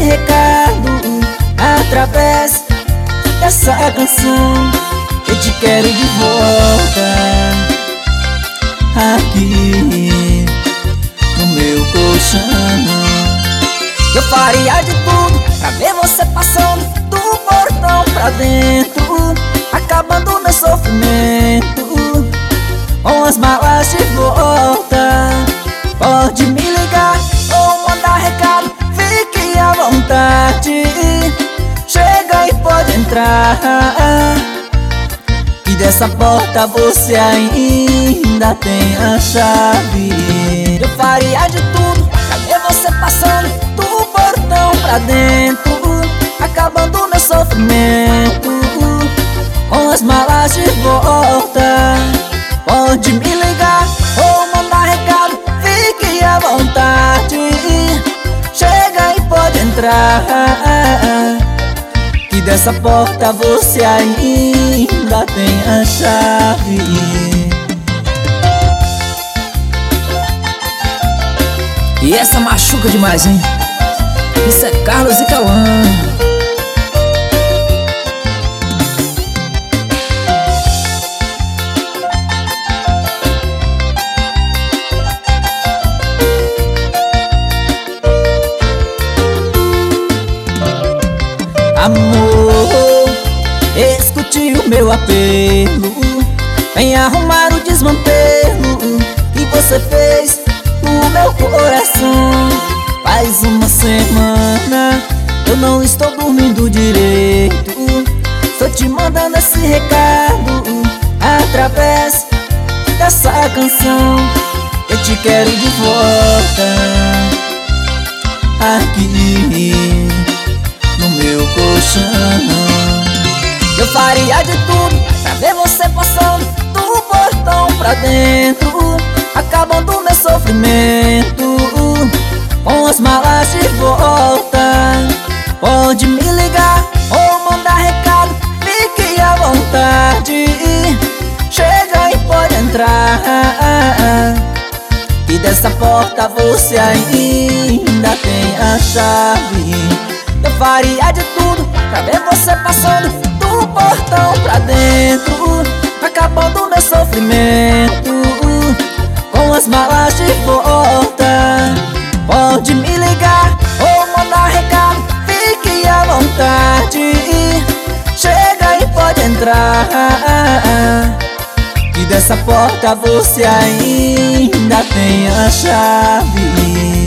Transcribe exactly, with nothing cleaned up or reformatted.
recado através dessa canção. Eu te quero de volta aqui no meu colchão. Eu faria de tudo pra ver você passando do portão pra dentro, acabando meu sofrimento com as malas de volta. Pode me ligar ou mandar recado, fique à vontade. Chega e pode entrar, e dessa porta você ainda tem a chave. Eu faria de tudo pra ver você passando do portão pra dentro, acabando meu sofrimento com as malas de volta. Pode me ligar ou mandar recado, fique à vontade. Chega e pode entrar, que dessa porta você ainda tem a chave. E essa machuca demais, hein? Isso é Carlos e Cauã. Amor, escute o meu apelo, vem arrumar o desmantelo que você fez no meu coração. Faz uma semana eu não estou dormindo direito, estou te mandando esse recado através dessa canção. Eu te quero de volta aqui no meu colchão. Eu faria de tudo pra ver você passando do portão pra dentro, acabando meu sofrimento com as malas de volta. Pode me ligar ou mandar recado, fique à vontade. Chega e pode entrar, e dessa porta você ainda tem a chave. Eu faria de tudo pra ver você passando do portão pra dentro, acabando meu sofrimento com as malas de volta. Pode me ligar ou mandar recado, fique à vontade. Chega e pode entrar, e dessa porta você ainda tem a chave.